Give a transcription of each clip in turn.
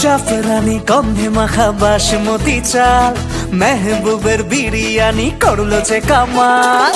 জাফরানি গন্ধে মাখা বাসমতি চাল, মেহবুবের বিরিয়ানি করলো যে কামাল।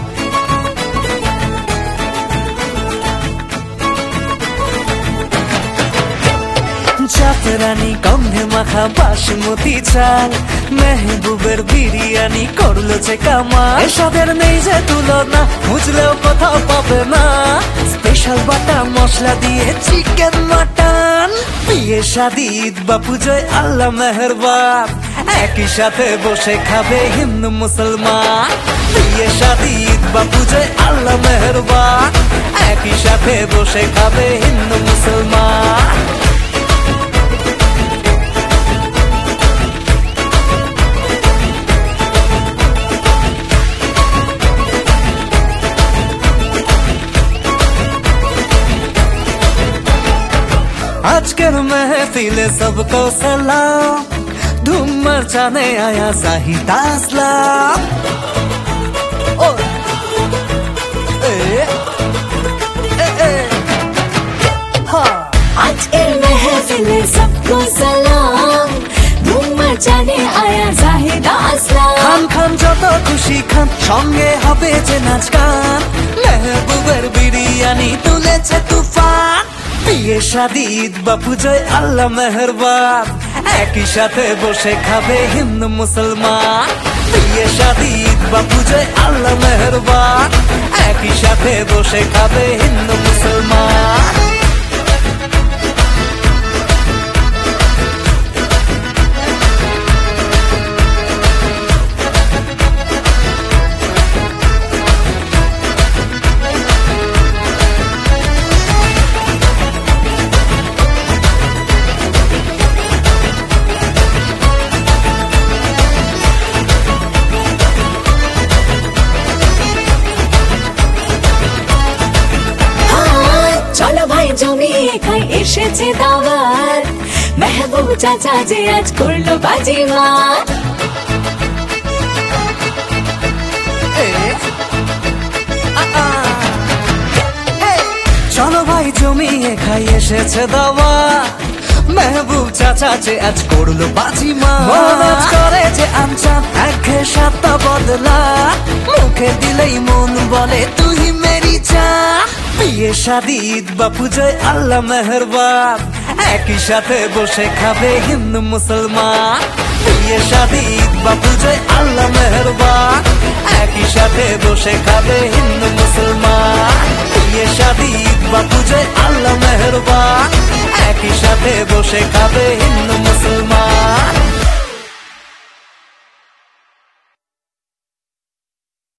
জাফরানি গন্ধে মাখা বাসমতি চাল, মেহবুবের বিরিয়ানি করলো যে কামাল। এসবের নেই যে তুলনা, বুঝলেও কোথাও পাবে না। স্পেশাল বাটা মশলা দিয়ে চিকেন মাটন, বিয়ে শাদী ঈদ বা পুজোয় আল্লাহ মেহেরবান, একই সাথে বসে খাবে হিন্দু মুসলমান। বিয়ে শাদী ঈদ বা পুজোয় আল্লাহ মেহেরবান, একই সাথে বসে খাবে হিন্দু মুসলমান। आजकल महफिले सबको सलाम, धूम मचाने आया शाहिद असलम। आजकल महफिले सबको सलाम, धूम मचाने आया शाहिद असलम। খান খান যত খুশি খান, সঙ্গে হবে যে নাচ গান, মেহবুবের বিরিয়ানি তুলেছে তুফান। বিয়ে শাদী ঈদ বা পুজোয় আল্লাহ মেহেরবান, একই সাথে বসে খাবে হিন্দু মুসলমান। বিয়ে শাদী ঈদ বা পুজোয় আল্লাহ মেহেরবান, একই সাথে বসে খাবে হিন্দু মুসলমান। চলো ভাই জমিয়ে খাই, এসেছে দাওয়াত, মেহবুব চাচা যে আজ করলো বাজিমাত। চলো ভাই জমিয়ে খাই, এসেছে দাওয়া, মেহবুব চাচা যে আজ করলো বাজিমাত। করে যে আনচান একে সাতটা বদলা, মুখে দিলেই মন বলে তুই মেরি জান। বিয়ে শাদী ঈদ বা পুজোয় আল্লাহ মেহেরবান, একই সাথে বসে খাবে হিন্দু মুসলমান। বিয়ে শাদী ঈদ বা পুজোয় আল্লাহ মেহেরবান, একই সাথে বসে খাবে হিন্দু মুসলমান। বিয়ে শাদী ঈদ বা পুজোয় আল্লাহ মেহেরবান, একই সাথে বসে খাবে হিন্দু মুসলমান।